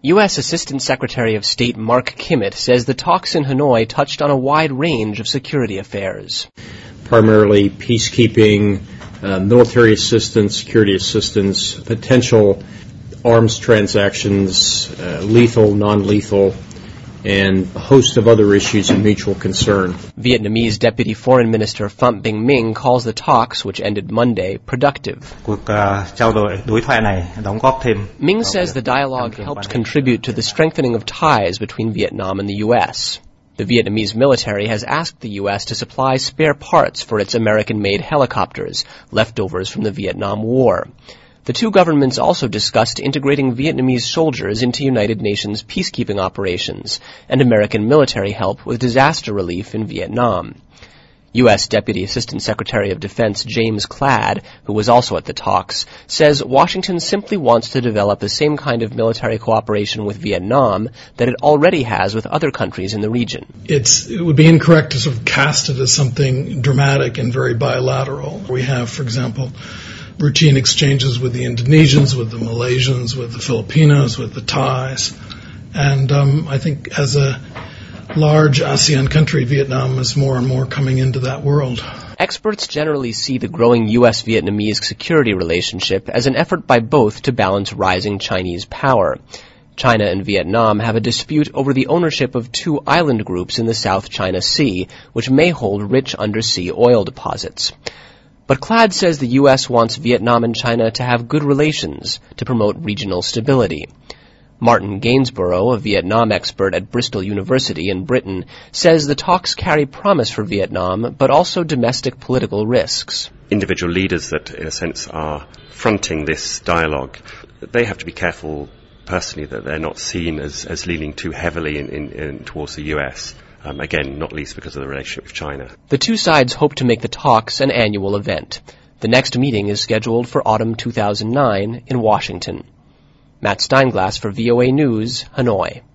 U.S. Assistant Secretary of State Mark Kimmett says the talks in Hanoi touched on a wide range of security affairs. Primarily peacekeeping, military assistance, security assistance, potential arms transactions, lethal, non-lethal, and a host of other issues of mutual concern. Vietnamese Deputy Foreign Minister Pham Binh Minh calls the talks, which ended Monday, productive. Minh says the dialogue helped contribute to the strengthening of ties between Vietnam and the U.S. The Vietnamese military has asked the U.S. to supply spare parts for its American-made helicopters, leftovers from the Vietnam War. The two governments also discussed integrating Vietnamese soldiers into United Nations peacekeeping operations and American military help with disaster relief in Vietnam. U.S. Deputy Assistant Secretary of Defense James Cladd, who was also at the talks, says Washington simply wants to develop the same kind of military cooperation with Vietnam that it already has with other countries in the region. It would be incorrect to sort of cast it as something dramatic and very bilateral. We have, for example, routine exchanges with the Indonesians, with the Malaysians, with the Filipinos, with the Thais. And I think as a large ASEAN country, Vietnam is more and more coming into that world. Experts generally see the growing U.S.-Vietnamese security relationship as an effort by both to balance rising Chinese power. China and Vietnam have a dispute over the ownership of two island groups in the South China Sea, which may hold rich undersea oil deposits. But Cladd says the U.S. wants Vietnam and China to have good relations to promote regional stability. Martin Gainsborough, a Vietnam expert at Bristol University in Britain, says the talks carry promise for Vietnam, but also domestic political risks. Individual leaders that, in a sense, are fronting this dialogue, they have to be careful personally that they're not seen as leaning too heavily in towards the U.S., again, not least because of the relationship with China. The two sides hope to make the talks an annual event. The next meeting is scheduled for autumn 2009 in Washington. Matt Steinglass for VOA News, Hanoi.